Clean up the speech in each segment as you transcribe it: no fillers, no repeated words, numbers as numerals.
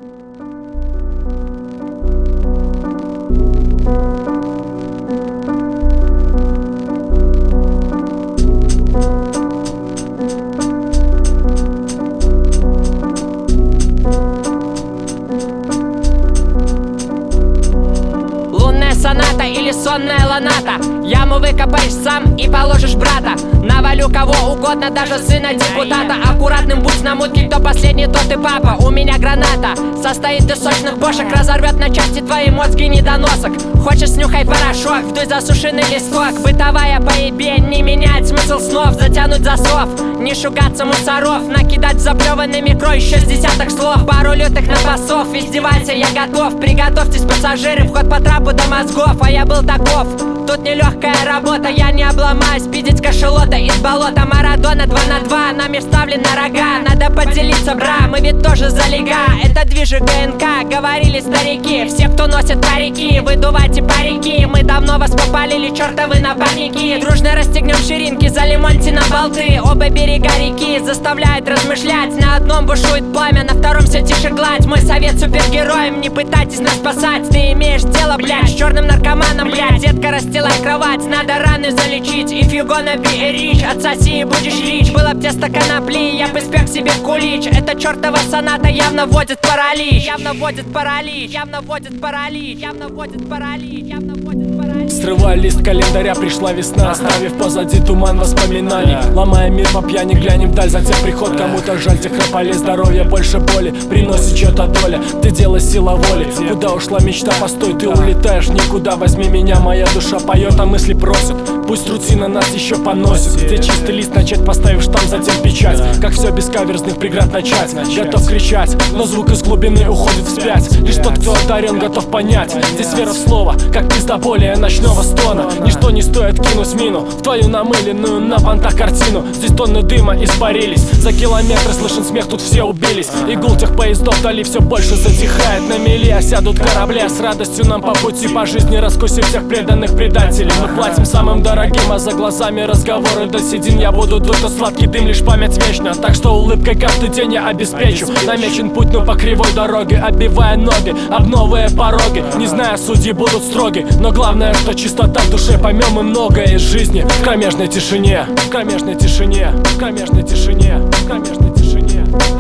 Соната или сонная ланата. Яму выкопаешь сам и положишь брата. Навалю кого угодно, даже сына депутата. Аккуратным будь на мутке, кто последний, тот и папа. У меня граната состоит из сочных бошек, разорвет на части твои мозги недоносок. Хочешь, снюхай порошок, вдуй засушенный листок. Бытовая поебень не меняет смысл снов. Затянуть засов, не шугаться мусоров, накидать заплеванными крой еще с десяток слов. Пару лютых напасов, издевайся, я готов. Приготовьтесь, пассажиры, вход по трапу до мозгов. А я был таков, тут нелегкая работа, я не обломаюсь. Пиздить кашелота из болота. Марадона 2 на 2, нами вставлен на рога. Надо поделиться, бра, мы ведь тоже залега. Это движи ГНК, говорили старики. Все, кто носит парики, выдувайте парики. Мы давно вас попалили, чертовы напарники. Дружно расстегнем ширинки, залимоньте на болты. Оба берега реки заставляют размышлять. На одном бушует пламя, на втором все тише гладь. Мой совет супергероям, не пытайтесь нас спасать. Ты имеешь дело, блядь, с черным наркоманом, блядь. Детка, расстилай кровать, надо раны залечить. If you gonna be a rich, отсоси и будешь рич. Было б тесто конопли, я бы спек себе кулич. Эта чертова соната явно вводит паралич. Явно вводит паралич, явно вводит паралич. Явно вводит паралич, явно вводит паралич. Срывая лист календаря, пришла весна, оставив позади туман воспоминаний. Ломая мир по пьяни, глянем вдаль, затем приход. Кому-то жаль тех храпали, здоровья больше боли приносит чья-то доля. Ты дело сила воли, куда ушла мечта, постой, ты улетаешь никуда. Возьми меня, моя душа поет, а мысли просят. Пусть рутина нас еще поносит. Где чистый лист начать, поставив штамп, затем печать. Как все без каверзных преград начать. Готов кричать, но звук из глубины уходит вспять. Лишь тот, кто одарен, готов понять. Здесь вера в слово, как пиздоболие ночного стона. Ничто не стоит кинуть мину в твою намыленную на понтах картину. Здесь тонны дыма испарились, за километры слышен смех, тут все убились. И гул тех поездов вдали все больше затихает. На мели осядут корабли, а с радостью нам по пути по жизни раскусив всех преданных предателей. Мы платим самым дорогим, а за глазами разговоры до седин. Я буду дуть, тот сладкий дым, лишь память вечна. Так что улыбкой каждый день я обеспечу. Намечен путь, но по кривой дороге, оббивая ноги об новые пороги. Не зная, судьи будут строги, но главное, что чистота в душе. Поймем мы многое из жизни в кромешной тишине. В кромешной тишине, в кромешной тишине, в кромешной тишине.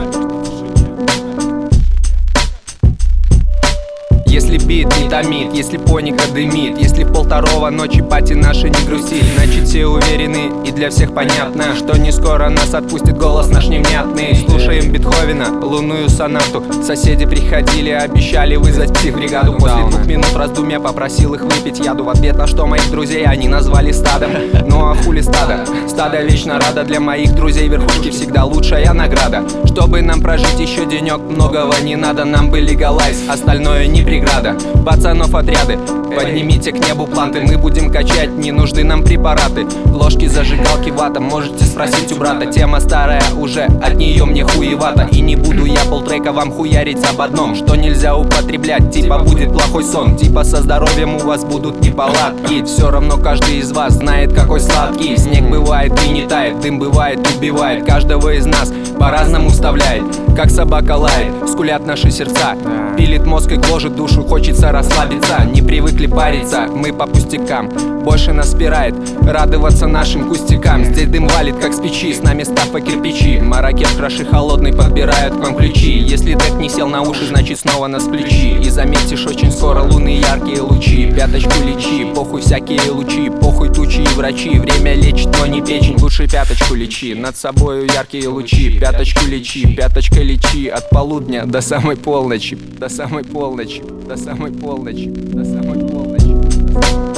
Если бит не томит, если поника дымит, если в 1:30 ночи пати наши не грустит, значит все уверены и для всех понятно, что не скоро нас отпустит голос наш невнятный. Слушаем Бетховена, лунную сонату. Соседи приходили, обещали вызвать психбригаду. После 2 минут раздумья попросил их выпить яду. В ответ на что моих друзей они назвали стадом. Ну а хули стадо? Стадо вечно рада. Для моих друзей верхушки всегда лучшая награда. Чтобы нам прожить еще денек, многого не надо. Нам бы легалайз, остальное не преграда. Пацанов отряды, поднимите к небу планты. Мы будем качать, не нужны нам препараты. Ложки, зажигалки, вата, можете спросить у брата. Тема старая уже, от нее мне хуевато. И не буду я полтрека вам хуярить об одном, что нельзя употреблять, типа будет плохой сон. Типа со здоровьем у вас будут неполадки. Все равно каждый из вас знает, какой сладкий. Снег бывает и не тает, дым бывает, убивает. Каждого из нас по-разному вставляет, как собака лает, скулят наши сердца. Пилит мозг и гложет душу, хочется расслабиться. Не привыкли париться, мы по пустякам. Больше нас спирает радоваться нашим кустикам. Здесь дым валит, как с печи, с нами ставка кирпичи. Маракет краши холодный, подбирают к вам ключи. Если дек не сел на уши, значит снова нас плечи. И заметишь очень скоро луны яркие лучи. Пяточку лечи, похуй всякие лучи. Похуй тучи и врачи, время лечит, но не печень. Лучше пяточку лечи, над собою яркие лучи. Пяточку лечи, пяточкой лечи. От полудня до самой полночи. До самой полночи, до самой полночи, до самой полночи.